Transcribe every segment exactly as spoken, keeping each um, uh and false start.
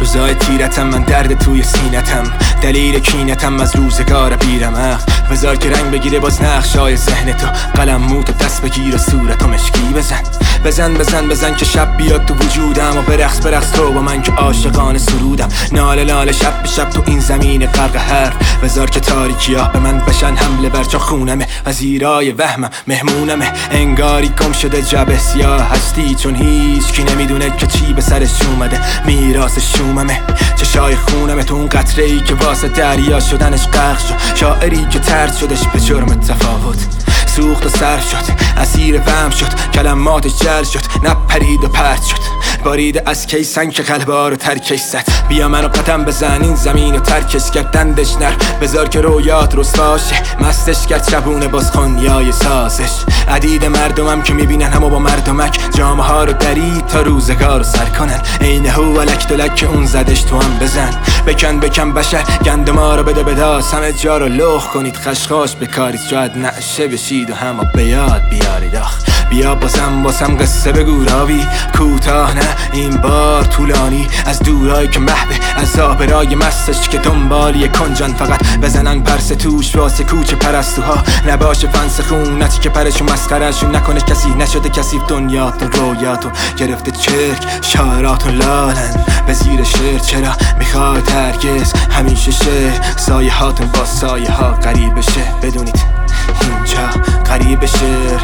روزای تیرتم من درد توی سینتم، دلیل کینتم از روزگار بیرمق. بذار که رنگ بگیره باز نقشای ذهن تو، قلم موتو دست بگیر و صورتو مشکی بزن. بزن بزن بزن که شب بیاد تو وجودم و برقص برقص تو با من که عاشقانه سرودم. ناله ناله شب به شب تو این زمین غرق حرف. بذار که تاریکی ها به من بشن حمله بر چون خونمه، وزیرای وهمم مهمونمه. انگاری گم شده جبه سیاه هستی، چون هیچ کی نمیدونه که چی به سرش اومده. میراث شوممه، چشای خونمه تو اون قطره ای که واسه دریا شدنش غرق شد. شاعری که طرد شدش به جرم تفاوت، سوخت و صرف شد، اسیر فهم شد، کلماتش جل شد، نپرید و پرد شد. بارید از کیسن که قلبا رو ترکش زد. بیا منو قدم بزن این زمین و ترکش کرد دندش نر. بذار که رویات رسواشه، مستش کرد شبونه باز خونیای سازش. عدید مردمم که میبینن همو با مردمک، جامعه ها رو درید تا روزگار رو سر کنن. این هو ولک دلک که اون زدش تو هم بزن. بکن بکن بشه گندما رو بده بداس، همه جا رو لخ کنید خشخاش بکارید، شاید نعشه بشید و همو به یاد بیارید. آخ بیا بازم بازم قصه بگو راوی، کوتاه نه این بار طولانی. از دورایی که محبه عذاب رای مستش که دنبالی کنجان، فقط بزنن پرس توش واسه کوچه پرستوها. نباشه فنس خونتی که پرشون مسخرهشون نکنه کسی، نشده کسی دنیاتون رویاتون گرفته چرک. شاعراتون لالن به زیر شعر، چرا میخواد هرگز همیشه شعر سایه هاتون با سایه ها قریب بشه. بدونید اینجا قریب شعر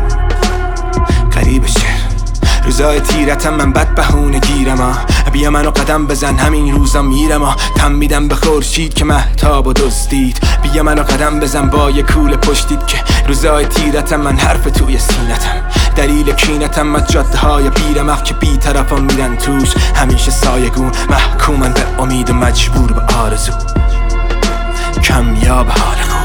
قریب شعر. روزای تیرتم من بد بهونه گیرم ها. بیا منو قدم بزن همین روزا میرم ها. تم میدم به خورشید که مهتاب و دزدید. بیا منو قدم بزن با یه کول پشتید که روزای تیرتم من حرف توی سینتم، دلیل کینتم از جاده های بیرمق که بی طرفان میرن توش. همیشه سایگون محکومن به امید و مجبور به آرزو، کمیاب حال خوب.